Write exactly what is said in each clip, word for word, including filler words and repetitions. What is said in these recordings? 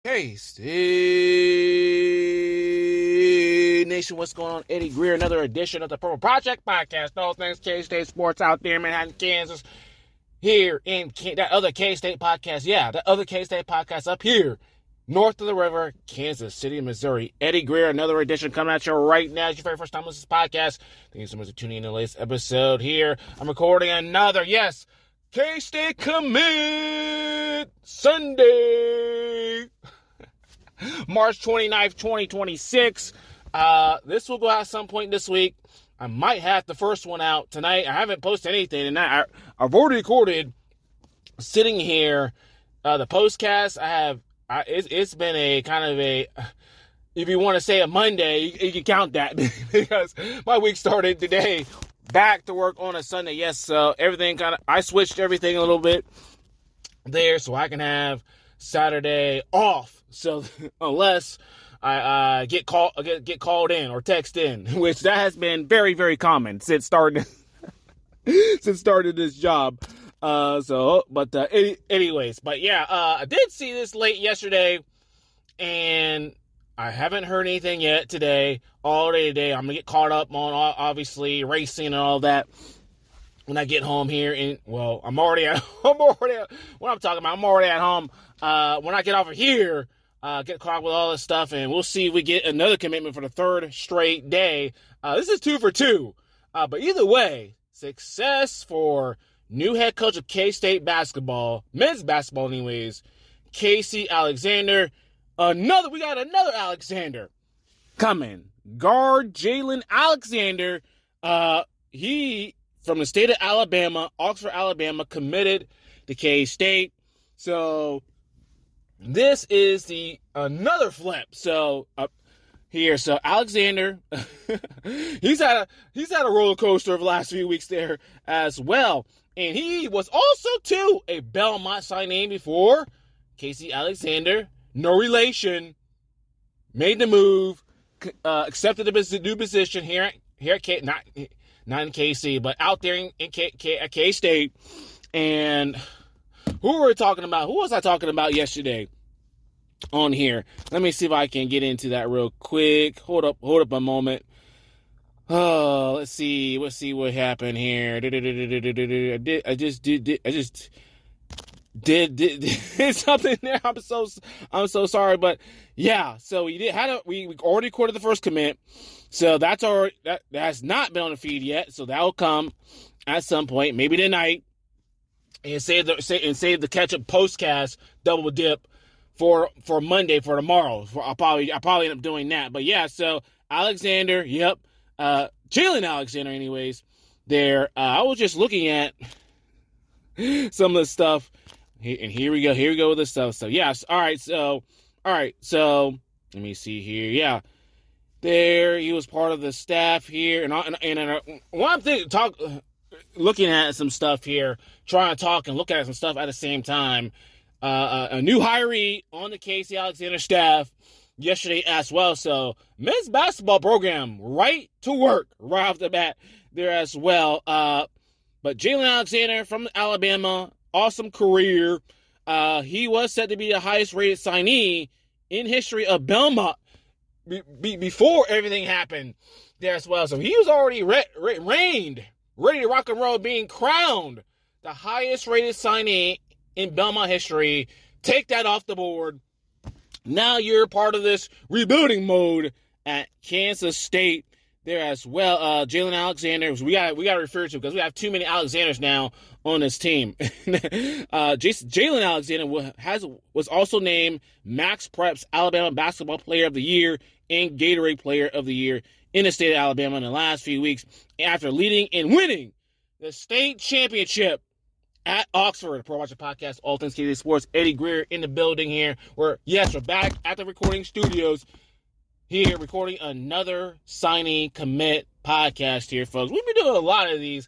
K-State Nation, what's going on? Eddie Greer, another edition of the Purple Project Podcast. All things K-State sports out there in Manhattan, Kansas. Here in K- that other K-State podcast. Yeah, that other K-State podcast up here, north of the river, Kansas City, Missouri. Eddie Greer, another edition coming at you right now. It's your very first time on this podcast. Thank you so much for tuning in to the latest episode here. I'm recording another, yes, K-State Commit Sunday. March twenty-ninth, twenty twenty-six. Uh, this will go out some point this week. I might have the first one out tonight. I haven't posted anything, and I, I've already recorded sitting here. Uh, the postcast, I have, I, it's, it's been a kind of a, if you want to say a Monday, you, you can count that because my week started today. Back to work on a Sunday. Yes, so everything kind of, I switched everything a little bit there so I can have Saturday off. So unless I uh, get called get, get called in or text in, which that has been very, very common since starting since started this job. Uh, so, but uh, any, anyways, but yeah, uh, I did see this late yesterday, and I haven't heard anything yet today. All day today, I'm gonna get caught up on obviously racing and all that when I get home here. And well, I'm already at, I'm already at, what I'm talking about. I'm already at home. Uh, when I get off of here. Uh, get caught with all this stuff, and we'll see if we get another commitment for the third straight day. Uh, this is two for two. Uh, but either way, success for new head coach of K-State basketball, men's basketball anyways, Casey Alexander. Another, we got another Alexander coming. Guard Jalen Alexander. Uh, he, from the state of Alabama, Oxford, Alabama, committed to K-State. So this is the another flip. So uh, here, so Alexander, he's had a he's had a roller coaster of the last few weeks there as well, and he was also too a Belmont signee before. Casey Alexander, no relation, made the move, uh, accepted the new position here at here at K, not not in K C, but out there in, in K, K, at K-State, and. Who were we talking about? Who was I talking about yesterday on here? Let me see if I can get into that real quick. Hold up, hold up a moment. Oh, let's see. Let's see what happened here. I did. I just did. did I just did, did did something there. I'm so. I'm so sorry, but yeah. So we did. Had a, we we already recorded the first commit. So that's already that that has not been on the feed yet. So that will come at some point, maybe tonight. And save the say, and save the catch-up postcast double dip for for Monday for tomorrow. For, I'll probably I'll probably end up doing that. But yeah, so Alexander, yep, uh, Jalen Alexander. Anyways, there. Uh, I was just looking at some of the stuff, and here we go. Here we go with the stuff. So yes, all right. So all right. So let me see here. Yeah, there he was part of the staff here, and and, and, and one thing talk. Looking at some stuff here, trying to talk and look at some stuff at the same time. Uh, a, a new hiree on the Casey Alexander staff yesterday as well. So men's basketball program right to work right off the bat there as well. Uh, but Jalen Alexander from Alabama, awesome career. Uh, he was said to be the highest rated signee in history of Belmont be, be, before everything happened there as well. So he was already re- re- reigned. Ready to rock and roll, being crowned the highest rated signee in Belmont history. Take that off the board. Now you're part of this rebuilding mode at Kansas State there as well. Uh, Jalen Alexander, we got we got to refer to because we have too many Alexanders now on this team. uh, Jalen Alexander has was also named Max Prep's Alabama Basketball Player of the Year and Gatorade Player of the Year in the state of Alabama in the last few weeks after leading and winning the state championship at Oxford. Pro Watcher Podcast, all things K-State Sports. Eddie Greer in the building here. We're, yes, we're back at the recording studios here recording another signing commit podcast here, folks. We've been doing a lot of these.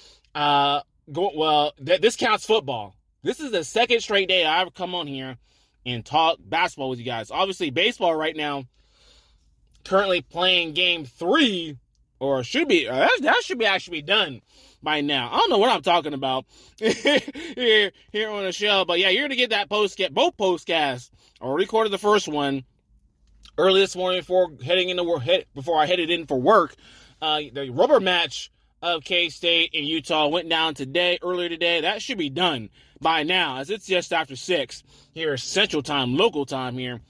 Uh, go, well, th- this counts football. This is the second straight day I ever come on here and talk basketball with you guys. Obviously, baseball right now, currently playing game three, or should be, uh, that, that should be actually be done by now. I don't know what I'm talking about here, here on the show, but yeah, you're going to get that post, get both postcasts I recorded the first one early this morning before heading into work, before I headed in for work. Uh, the rubber match of K-State and Utah went down today, earlier today. That should be done by now, as it's just after six here, Central Time, local time here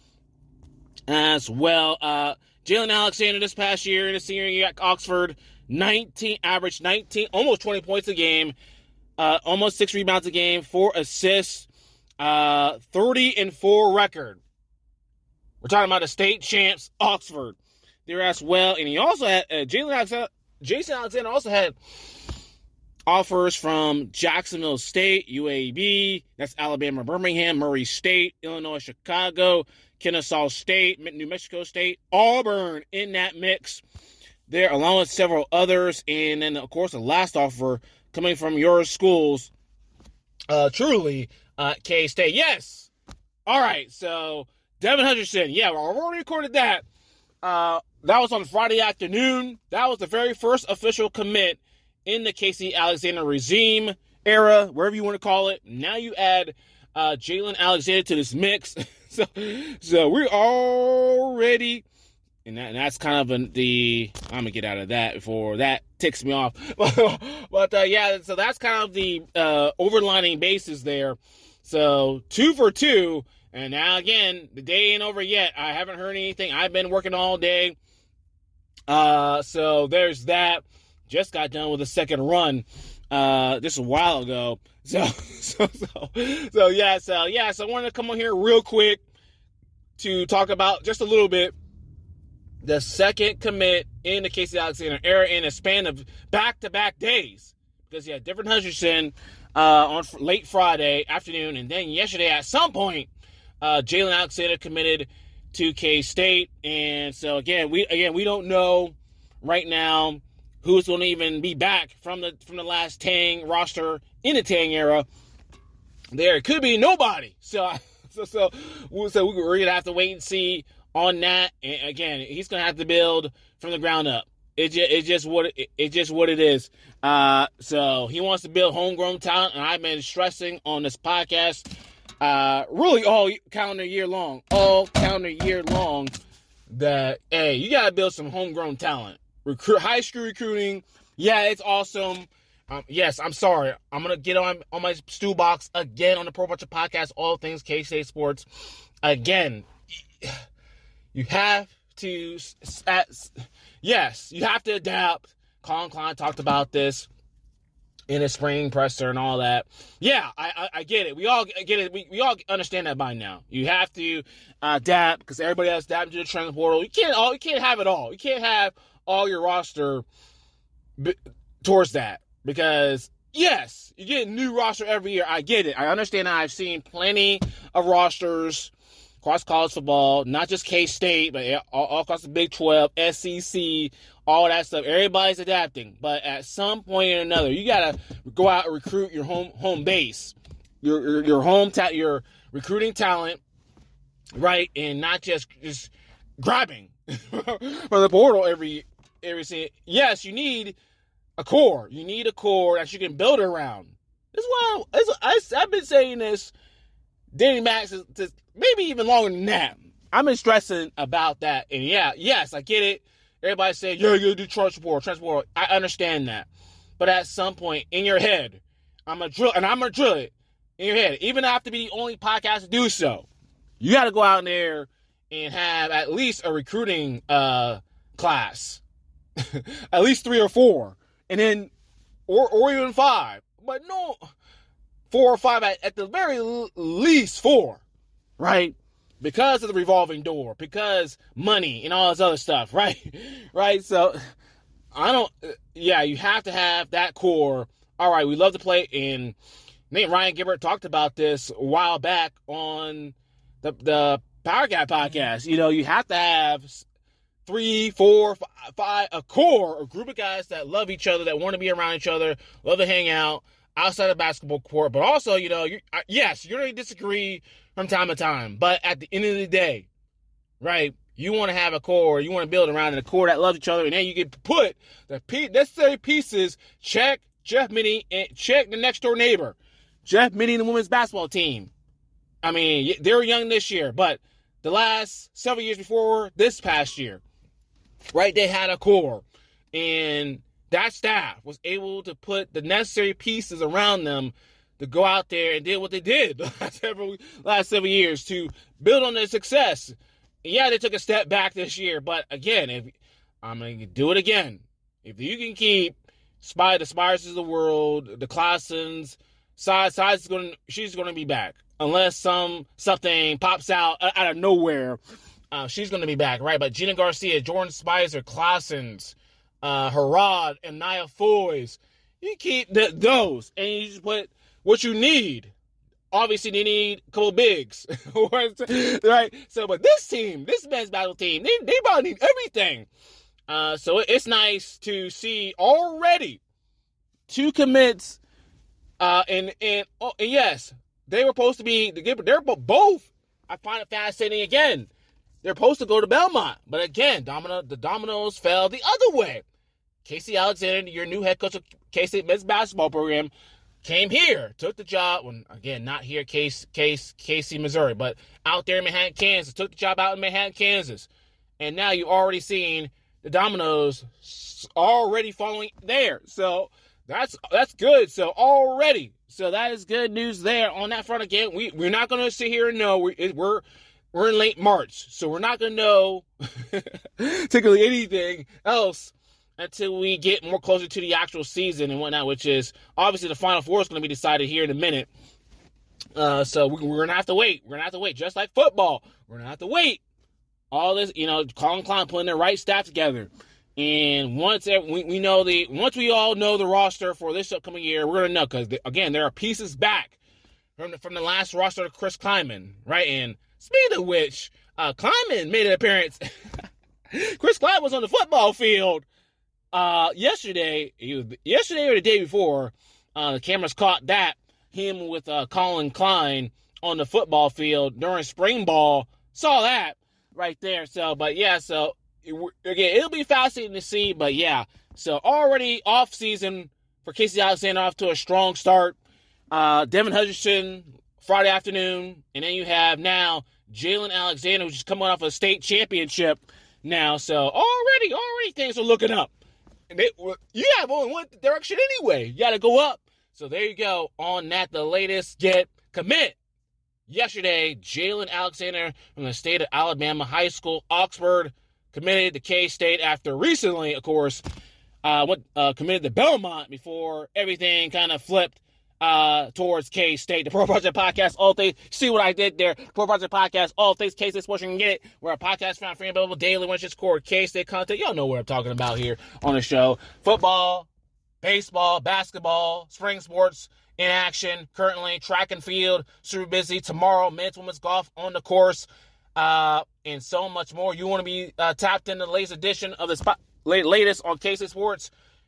as well. Uh, Jalen Alexander this past year in the senior year at Oxford, nineteen, averaged nineteen, almost twenty points a game, uh, almost six rebounds a game, four assists, uh, thirty and four record. We're talking about the state champs, Oxford, there as well. And he also had, uh, Jalen Alexander, Jason Alexander also had offers from Jacksonville State, U A B, that's Alabama, Birmingham, Murray State, Illinois, Chicago, Kennesaw State, New Mexico State, Auburn in that mix there, along with several others. And then, of course, the last offer coming from your schools, uh, truly, uh, K-State. Yes. All right. So, Devin Hutcherson. Yeah, we already recorded that. Uh, that was on Friday afternoon. That was the very first official commit in the Casey Alexander regime era, wherever you want to call it. Now you add uh, Jalen Alexander to this mix. so, so we're already, and, that, and that's kind of an, the, I'm going to get out of that before that ticks me off. but, uh, yeah, so that's kind of the uh, overlining basis there. So, two for two. And now, again, the day ain't over yet. I haven't heard anything. I've been working all day. Uh, so, there's that. Just got done with a second run uh, just a while ago. So, so, so, so, yeah, so, yeah, so I wanted to come on here real quick to talk about just a little bit the second commit in the Casey Alexander era in a span of back-to-back days. Because, yeah, Devin Hutcherson uh, on late Friday afternoon, and then yesterday at some point, uh, Jalen Alexander committed to K-State. And so, again, we again we don't know right now who's going to even be back from the from the last Tang roster in the Tang era. There could be nobody. So, so, so, so we're going to have to wait and see on that. And again, he's going to have to build from the ground up. It just, it's just what it, it's just what it is. Uh, so he wants to build homegrown talent, and I've been stressing on this podcast, uh, really all calendar year long, all calendar year long, that hey, you got to build some homegrown talent. Recruit, high school recruiting, yeah, it's awesome. Um, yes, I'm sorry. I'm going to get on, on my stew box again on the Pro Butcher Podcast, all things K-State sports. Again, you have to, at, yes, you have to adapt. Colin Klein talked about this in his spring presser and all that. Yeah, I, I, I get it. We all get it. We, we all understand that by now. You have to uh, adapt because everybody has to adapt to the transfer portal. You can't all. You can't have it all. You can't have all your roster b- towards that. Because, yes, you get a new roster every year. I get it. I understand that. I've seen plenty of rosters across college football, not just K-State, but all, all across the Big twelve, S E C, all that stuff. Everybody's adapting. But at some point or another, you got to go out and recruit your home home base, your your, your home ta- your recruiting talent, right? And not just, just grabbing from the portal every every season. Yes, you need a core. You need a core that you can build around. This is why I, I've been saying this dating back to, to maybe even longer than that. I've been stressing about that. And yeah, yes, I get it. Everybody saying, yeah, you gotta do transfer portal, transfer portal. I understand that. But at some point in your head, I'm gonna drill, and I'm gonna drill it in your head. Even if I have to be the only podcast to do so, you got to go out there and have at least a recruiting uh, class, at least three or four. And then, or or even five. But no, four or five at, at the very least four, right? Because of the revolving door, because money and all this other stuff, right? Right? So, I don't, yeah, you have to have that core. All right, we love to play. And Nate Ryan Gibbert talked about this a while back on the, the Power Guy podcast. You know, you have to have three, four, five, a core, a group of guys that love each other, that want to be around each other, love to hang out outside of basketball court. But also, you know, you, yes, you're going to disagree from time to time. But at the end of the day, right, you want to have a core, you want to build around a core that loves each other, and then you can put the necessary pieces, check Jeff Mittie, and check the next door neighbor, Jeff Mittie and the women's basketball team. I mean, they were young this year, but the last several years before this past year, right, they had a core. And that staff was able to put the necessary pieces around them to go out there and did what they did the last several, last several years to build on their success. Yeah, they took a step back this year, but again, if I'm going to do it again. If you can keep Spy, the Spires of the world, the Claessens, Size, Size is going, she's going to be back unless some something pops out out of nowhere. Uh, she's going to be back, right? But Gina Garcia, Jordan Spicer, Claessens, uh, Harrod, and Nia Foys, you keep the, those, and you just put what you need. Obviously, they need a couple bigs, right? So, but this team, this men's battle team, they they probably need everything. Uh, so it, it's nice to see already two commits, uh, and and, oh, and yes, they were supposed to be. They're both. I find it fascinating. Again, they're supposed to go to Belmont, but again, domino the dominoes fell the other way. Casey Alexander, your new head coach of K-State men's basketball program, came here, took the job, when again, not here, Case, Case, Casey, Missouri, but out there in Manhattan, Kansas, took the job out in Manhattan, Kansas. And now you're already seeing the dominoes already falling there. So that's that's good. So already. So that is good news there on that front again. We, we're not going to sit here and know. We, we're, we're in late March, so we're not going to know particularly anything else until we get more closer to the actual season and whatnot, which is obviously the Final Four is going to be decided here in a minute. Uh, so we, we're going to have to wait. We're going to have to wait, just like football. We're going to have to wait. All this, you know, Colin Klein putting the right staff together. And once we, we know the, once we all know the roster for this upcoming year, we're going to know, because, again, there are pieces back from the, from the last roster of Chris Kleiman, right? And speaking of which, uh, Kleiman made an appearance. Chris Kleiman was on the football field Uh, yesterday, he was, yesterday or the day before, uh, the cameras caught that, him with uh, Colin Klein on the football field during spring ball. Saw that right there. So, but yeah, so, it, again, it'll be fascinating to see, but yeah. So, already off season for Casey Alexander, off to a strong start. Uh, Devin Hutchinson, Friday afternoon, and then you have now Jalen Alexander, who's just coming off a state championship now. So, already, already things are looking up. They, you have only one direction anyway. You got to go up. So there you go. On that, the latest get commit. Yesterday, Jalen Alexander from the state of Alabama High School, Oxford, committed to K-State after recently, of course, uh, went, uh, committed to Belmont before everything kind of flipped uh, towards K-State. The Pro Project Podcast, all things, see what I did there. Pro Project Podcast, all things K-State sports, you can get it. We're a podcast found free and available daily when it's core K-State content. Y'all know what I'm talking about here on the show. Football, baseball, basketball, spring sports in action. Currently, track and field, super busy. Tomorrow, men's, women's golf on the course, uh, and so much more. You want to be uh, tapped into the latest edition of the spot, latest on K-State sports?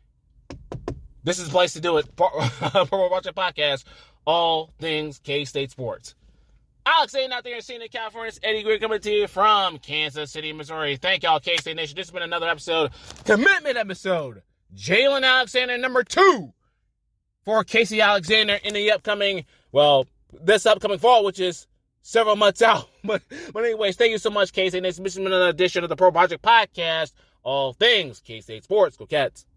This is the place to do it. Pro Project Podcast, all things K-State sports. Alex Aiden out there in Scenic, California. It's Eddie Greer coming to you from Kansas City, Missouri. Thank y'all, K-State Nation. This has been another episode, commitment episode. Jalen Alexander, number two for Casey Alexander in the upcoming, well, this upcoming fall, which is several months out. But, but anyways, thank you so much, K-State Nation. This has been another edition of the Pro Project Podcast, all things K-State sports. Go Cats.